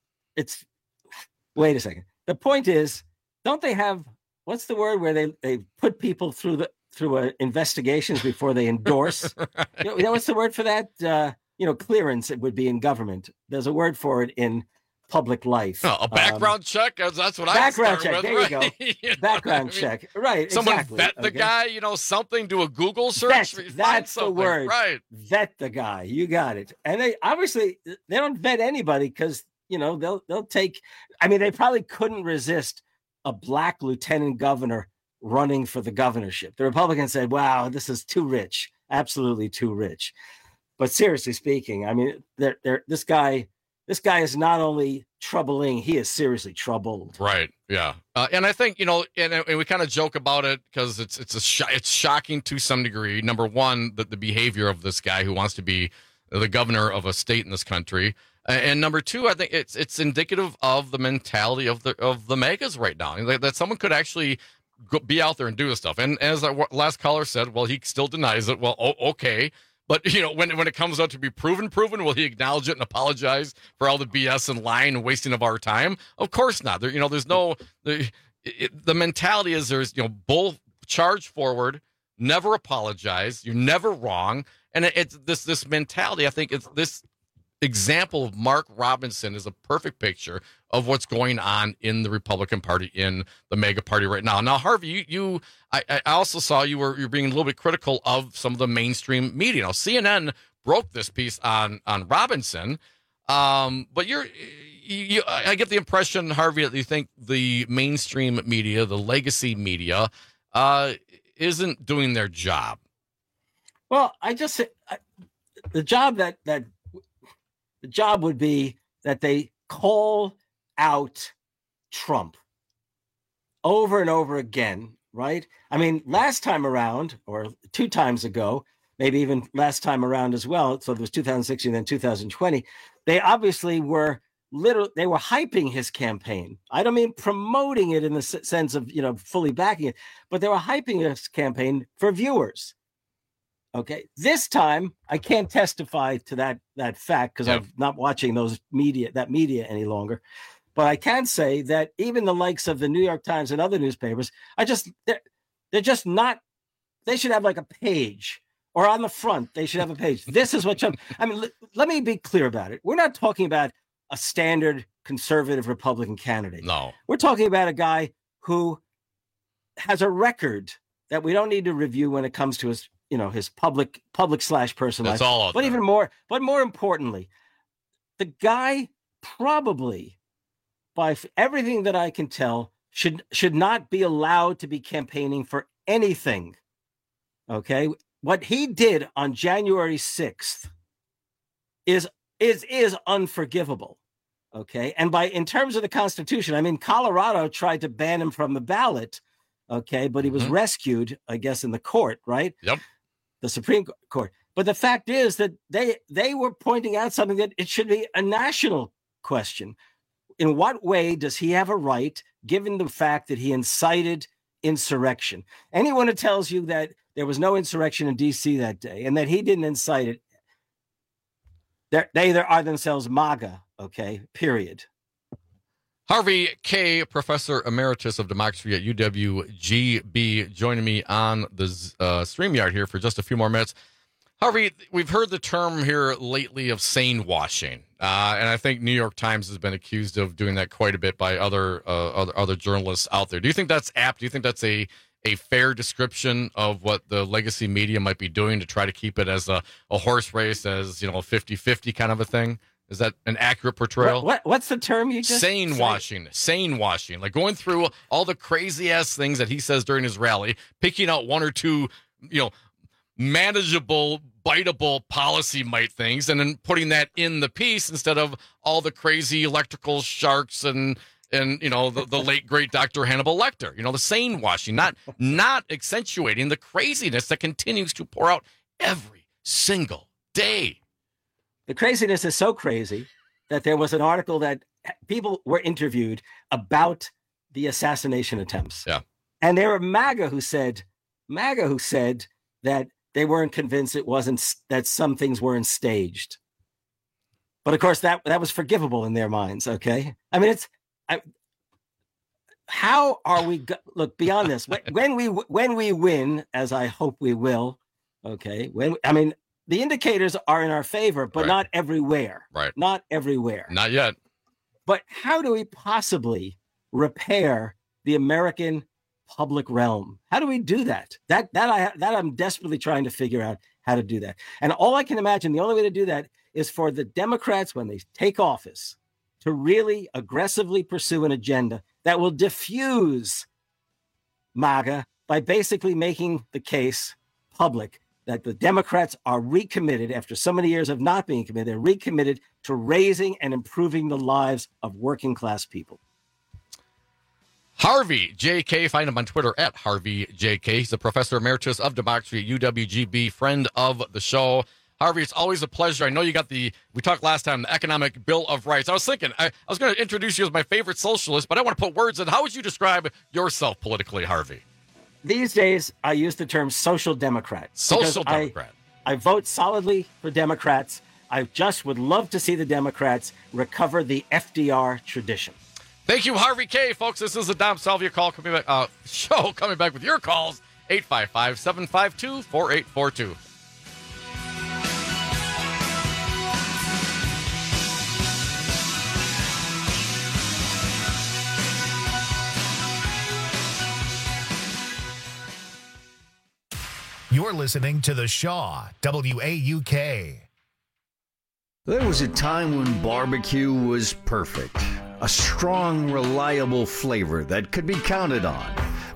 Wait a second. The point is, don't they have what's the word where they put people through investigations before they endorse? What's the word for that? Clearance. It would be in government. There's a word for it in public life. A background check. That's what I background check. With, there right? You go. Background check. Right. Someone exactly. vet the guy. Something. Do a Google search. That's the word. Right. Vet the guy. You got it. And they don't vet anybody because they'll take. I mean, they probably couldn't resist a black lieutenant governor running for the governorship. The Republicans said, "Wow, this is too rich. Absolutely too rich." But seriously speaking, I mean, this guy is not only troubling, he is seriously troubled. Right. Yeah. And I think, and we kind of joke about it because it's shocking to some degree. Number one, the behavior of this guy who wants to be the governor of a state in this country. And number two, I think it's indicative of the mentality of the megas right now, that someone could actually be out there and do this stuff. And as our last caller said, well, he still denies it. Well, okay. But, when it comes out to be proven, will he acknowledge it and apologize for all the BS and lying and wasting of our time? Of course not. There's no the mentality is there's, bull charge forward, never apologize. You're never wrong. And it's this mentality. I think it's this example of Mark Robinson is a perfect picture of what's going on in the Republican Party, in the mega party right now. Now, Harvey, I also saw you're being a little bit critical of some of the mainstream media. Now, CNN broke this piece on Robinson, but I get the impression, Harvey, that you think the mainstream media, the legacy media, isn't doing their job. Well, the job would be that they call out Trump over and over again, right? I mean, last time around, or 2 times ago, maybe even last time around as well, so there was 2016 and 2020, they obviously were they were hyping his campaign. I don't mean promoting it in the sense of, fully backing it, but they were hyping his campaign for viewers. Okay. This time I can't testify to that fact because I'm not watching that media any longer. But I can say that even the likes of the New York Times and other newspapers they're just not, they should have like a page, or on the front, they should have a page. This is what Trump, let me be clear about it. We're not talking about a standard conservative Republican candidate. No. We're talking about a guy who has a record that we don't need to review when it comes to his, his public / personal life. That's all. But more importantly, the guy probably, by everything that I can tell, should not be allowed to be campaigning for anything. Okay, what he did on January 6th is unforgivable. Okay, and in terms of the Constitution, I mean, Colorado tried to ban him from the ballot. Okay, but he was rescued, I guess, in the court, right? Yep. The Supreme Court. But the fact is that they were pointing out something that it should be a national question. In what way does he have a right, given the fact that he incited insurrection? Anyone who tells you that there was no insurrection in D.C. that day and that he didn't incite it, they either are themselves MAGA, okay, period. Harvey Kaye, Professor Emeritus of Democracy at UWGB, joining me on the StreamYard here for just a few more minutes. Harvey, we've heard the term here lately of sane washing, and I think New York Times has been accused of doing that quite a bit by other journalists out there. Do you think that's apt? Do you think that's a fair description of what the legacy media might be doing to try to keep it as a horse race, as, a 50-50 kind of a thing? Is that an accurate portrayal? What's the term you just Sane washing, like going through all the crazy ass things that he says during his rally, picking out one or two, manageable, biteable policy might things, and then putting that in the piece instead of all the crazy electrical sharks and the late great Dr. Hannibal Lecter. The sane washing, not accentuating the craziness that continues to pour out every single day. The craziness is so crazy that there was an article that people were interviewed about the assassination attempts. Yeah. And there were MAGA who said that they weren't convinced that some things weren't staged. But of course that was forgivable in their minds. Okay. I mean, how are we look beyond this? When we win, as I hope we will. Okay. The indicators are in our favor, but not everywhere. Right. Not everywhere. Not yet. But how do we possibly repair the American public realm? How do we do that? That I'm desperately trying to figure out how to do that. And all I can imagine, the only way to do that is for the Democrats, when they take office, to really aggressively pursue an agenda that will diffuse MAGA by basically making the case public that the Democrats are recommitted, after so many years of not being committed, they're recommitted to raising and improving the lives of working class people. Harvey J. Kaye, find him on Twitter at Harvey J. Kaye. He's a professor emeritus of democracy at UWGB, friend of the show. Harvey, it's always a pleasure. I know you got we talked last time, the Economic Bill of Rights. I was thinking, I was going to introduce you as my favorite socialist, but I want to put words in. How would you describe yourself politically, Harvey? These days, I use the term social democrat. Social democrat. I vote solidly for Democrats. I just would love to see the Democrats recover the FDR tradition. Thank you, Harvey Kaye, folks. This is the Dom Salvia show coming back with your calls, 855-752-4842. You're listening to The Shaw, WAUK. There was a time when barbecue was perfect. A strong, reliable flavor that could be counted on.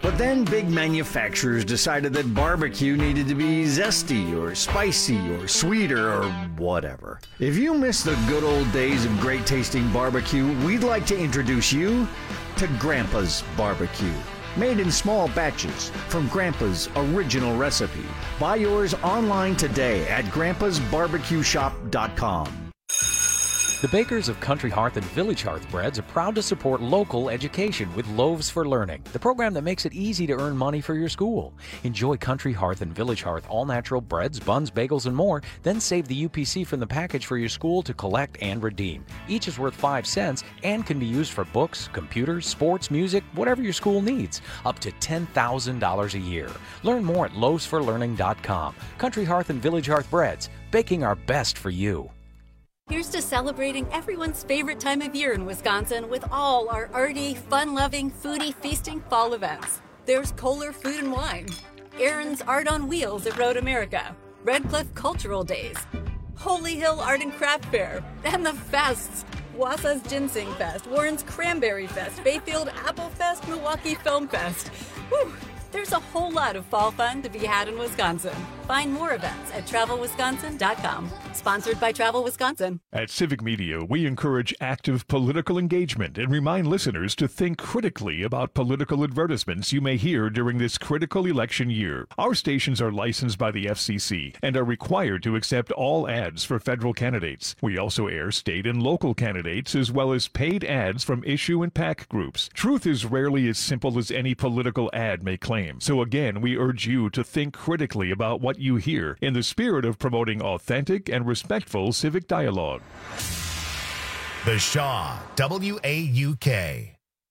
But then big manufacturers decided that barbecue needed to be zesty or spicy or sweeter or whatever. If you miss the good old days of great tasting barbecue, we'd like to introduce you to Grandpa's Barbecue. Made in small batches from Grandpa's original recipe. Buy yours online today at grandpasbarbecueshop.com. The bakers of Country Hearth and Village Hearth Breads are proud to support local education with Loaves for Learning, the program that makes it easy to earn money for your school. Enjoy Country Hearth and Village Hearth all-natural breads, buns, bagels, and more. Then save the UPC from the package for your school to collect and redeem. Each is worth 5 cents and can be used for books, computers, sports, music, whatever your school needs. Up to $10,000 a year. Learn more at loavesforlearning.com. Country Hearth and Village Hearth Breads, baking our best for you. Here's to celebrating everyone's favorite time of year in Wisconsin with all our arty, fun-loving, foodie, feasting fall events. There's Kohler Food and Wine, Aaron's Art on Wheels at Road America, Red Cliff Cultural Days, Holy Hill Art and Craft Fair, and the fests. Wausau's Ginseng Fest, Warren's Cranberry Fest, Bayfield Apple Fest, Milwaukee Film Fest. Whew. There's a whole lot of fall fun to be had in Wisconsin. Find more events at TravelWisconsin.com. Sponsored by Travel Wisconsin. At Civic Media, we encourage active political engagement and remind listeners to think critically about political advertisements you may hear during this critical election year. Our stations are licensed by the FCC and are required to accept all ads for federal candidates. We also air state and local candidates as well as paid ads from issue and PAC groups. Truth is rarely as simple as any political ad may claim. So again, we urge you to think critically about what you hear in the spirit of promoting authentic and respectful civic dialogue. The Shaw, WAUK.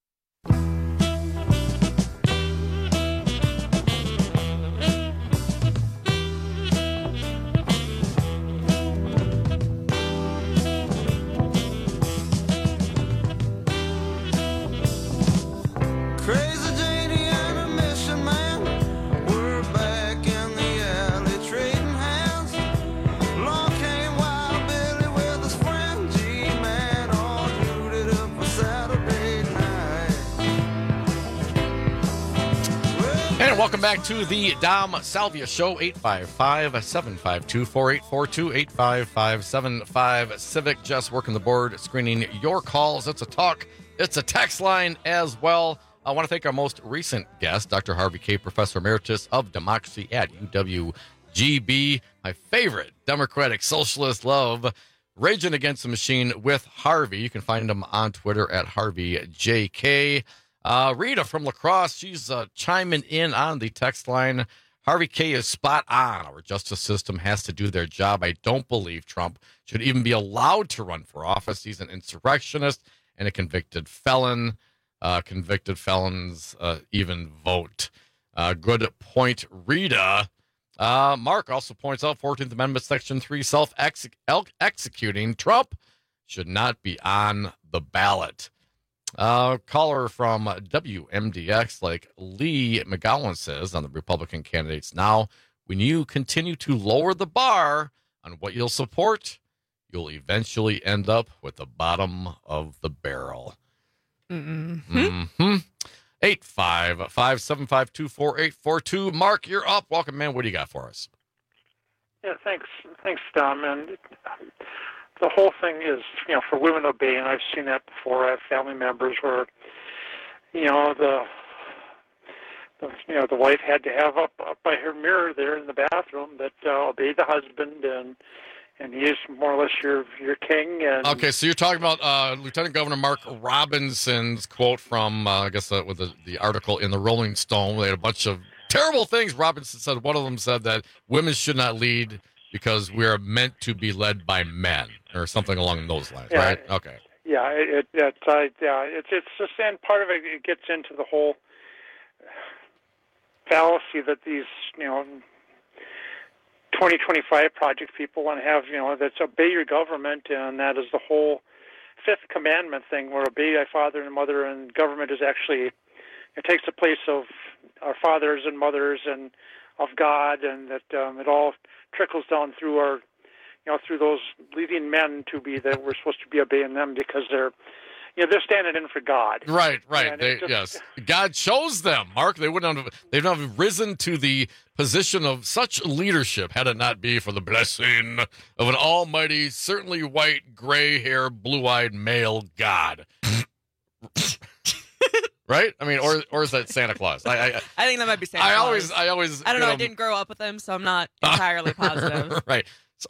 And welcome back to the Dom Salvia Show, 855-752-4842, 855-75 Just working the board, screening your calls. It's a talk, it's a text line as well. I want to thank our most recent guest, Dr. Harvey Kaye, Professor Emeritus of Democracy at UWGB. My favorite Democratic Socialist love, Raging Against the Machine with Harvey. You can find him on Twitter at HarveyJK. Rita from La Crosse, she's chiming in on the text line. Harvey Kaye is spot on. Our justice system has to do their job. I don't believe Trump should even be allowed to run for office. He's an insurrectionist and a convicted felon. Convicted felons even vote. Good point, Rita. Mark also points out 14th Amendment, Section 3, self-executing Trump should not be on the ballot. Caller from WMDX, like Lee McGowan says on the Republican candidates now, when you continue to lower the bar on what you'll support, you'll eventually end up with the bottom of the barrel. 855-752-4842. Mark, you're up. Welcome, man. What do you got for us? Yeah, thanks, Dom. And the whole thing is, for women to obey, and I've seen that before. I have family members where, the wife had to have up by her mirror there in the bathroom that obeyed the husband, and he is more or less your king. And okay, so you're talking about Lieutenant Governor Mark Robinson's quote from, with the article in the Rolling Stone. They had a bunch of terrible things. Robinson said, one of them said that women should not lead because we are meant to be led by men, or something along those lines, right? Okay. Yeah, it's just, and part of it gets into the whole fallacy that these 2025 project people want to have, that's obey your government, and that is the whole fifth commandment thing, where obey thy father and mother, and government is actually, it takes the place of our fathers and mothers and of God, and that it all trickles down through our, through those leading men to be that we're supposed to be obeying them because they're, they're standing in for God. Right. And Yes, God chose them, Mark. They'd not have risen to the position of such leadership had it not be for the blessing of an almighty, certainly white, gray hair, blue-eyed male God. Right? I mean, or is that Santa Claus? I think that might be Santa Claus. I always. I don't know. I didn't grow up with him, so I'm not entirely positive. Right.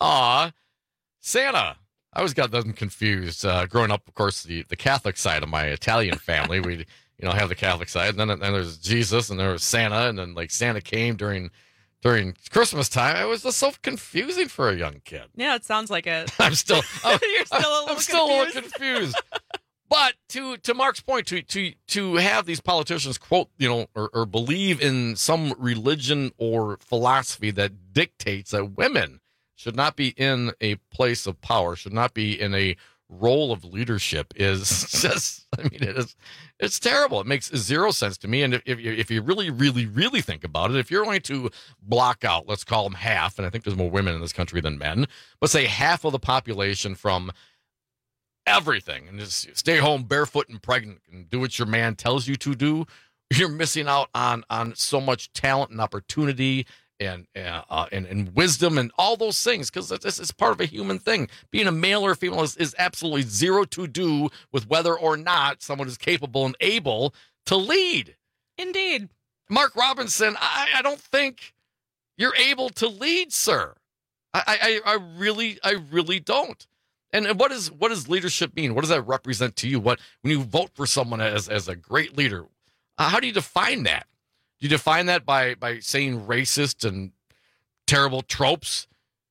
Santa. I always got them confused. Growing up, of course, the Catholic side of my Italian family, we'd have the Catholic side, and then there's Jesus, and there was Santa, and then like Santa came during Christmas time. It was just so confusing for a young kid. Yeah, it sounds like it. I'm still You're still a little confused. But to Mark's point, to have these politicians quote, or believe in some religion or philosophy that dictates that women should not be in a place of power, should not be in a role of leadership is just, it's terrible. It makes zero sense to me. And if you really, really, really think about it, if you're going to block out, let's call them half, and I think there's more women in this country than men, but say half of the population from everything and just stay home barefoot and pregnant and do what your man tells you to do, you're missing out on so much talent and opportunity and wisdom and all those things, because it's part of a human thing. Being a male or female is absolutely zero to do with whether or not someone is capable and able to lead. Indeed. Mark Robinson, I don't think you're able to lead, sir. I really don't. And what does leadership mean? What does that represent to you? When you vote for someone as a great leader, how do you define that? Do you define that by saying racist and terrible tropes,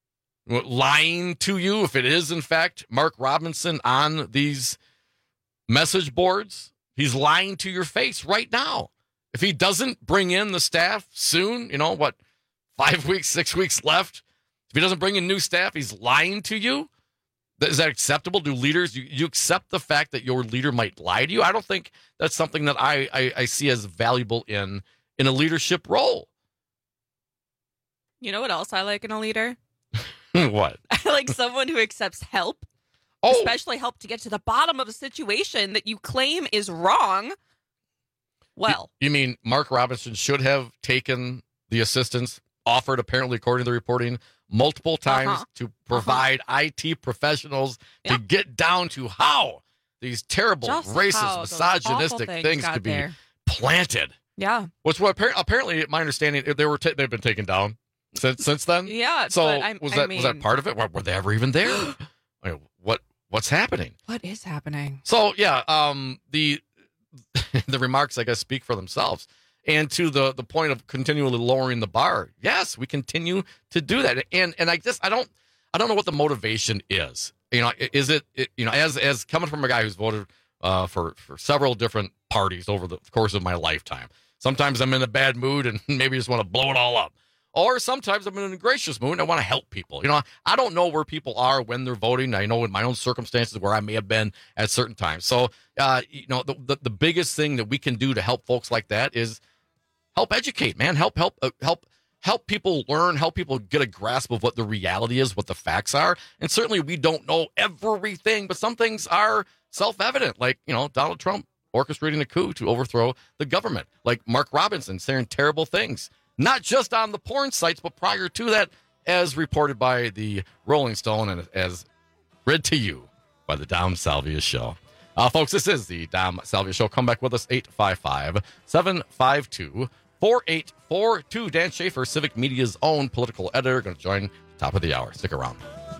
lying to you if it is in fact Mark Robinson on these message boards? He's lying to your face right now. If he doesn't bring in the staff soon, 5 weeks, 6 weeks left. If he doesn't bring in new staff, he's lying to you. Is that acceptable? Do leaders, you accept the fact that your leader might lie to you? I don't think that's something that I see as valuable in a leadership role. You know what else I like in a leader? What? I like someone who accepts help, especially help to get to the bottom of a situation that you claim is wrong. Well, you mean Mark Robinson should have taken the assistance offered, apparently, according to the reporting, multiple times to provide IT professionals to get down to how these terrible, racist, misogynistic things could be planted. Yeah. What apparently, my understanding, they've been taken down since then. Yeah. So was that part of it? Were they ever even there? What's happening? What is happening? So yeah, the remarks, I guess, speak for themselves. And to the point of continually lowering the bar, yes, we continue to do that. And I guess I don't know what the motivation is. Is it as coming from a guy who's voted for several different parties over the course of my lifetime. Sometimes I'm in a bad mood and maybe just want to blow it all up. Or sometimes I'm in a gracious mood and I want to help people. I don't know where people are when they're voting. I know in my own circumstances where I may have been at certain times. So, the biggest thing that we can do to help folks like that is help educate, man. Help people learn, help people get a grasp of what the reality is, what the facts are. And certainly we don't know everything, but some things are self-evident, like, Donald Trump orchestrating a coup to overthrow the government, like Mark Robinson saying terrible things, not just on the porn sites, but prior to that, as reported by the Rolling Stone and as read to you by the Dom Salvia Show. Folks, this is the Dom Salvia Show. Come back with us, 855-752-4842. Dan Schaefer, Civic Media's own political editor, going to join top of the hour. Stick around.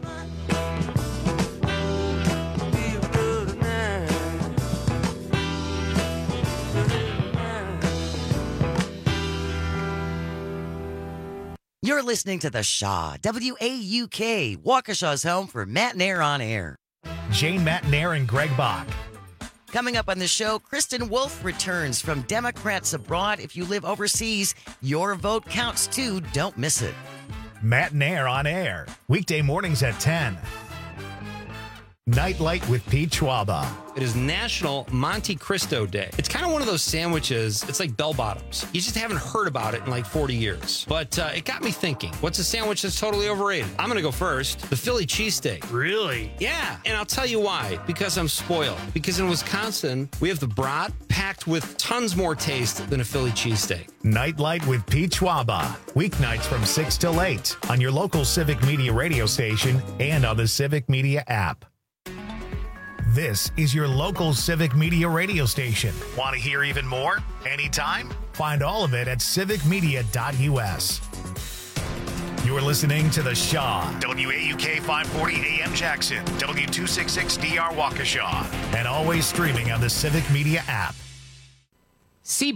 You're listening to The Shaw, WAUK, Waukesha's home for Matt Nair on Air. Jane Matt Nair and Greg Bach. Coming up on the show, Kristen Wolf returns from Democrats Abroad. If you live overseas, your vote counts too. Don't miss it. Matt Nair on Air, weekday mornings at 10. Nightlight with Pete Schwaba. It is National Monte Cristo Day. It's kind of one of those sandwiches. It's like bell bottoms. You just haven't heard about it in like 40 years. But it got me thinking, what's a sandwich that's totally overrated? I'm going to go first. The Philly cheesesteak. Really? Yeah. And I'll tell you why. Because I'm spoiled. Because in Wisconsin, we have the brat packed with tons more taste than a Philly cheesesteak. Nightlight with Pete Schwaba. Weeknights from 6 till 8 on your local Civic Media radio station and on the Civic Media app. This is your local Civic Media radio station. Want to hear even more? Anytime? Find all of it at civicmedia.us. You're listening to The Shaw, WAUK 540 AM Jackson, W266DR Waukesha, and always streaming on the Civic Media app.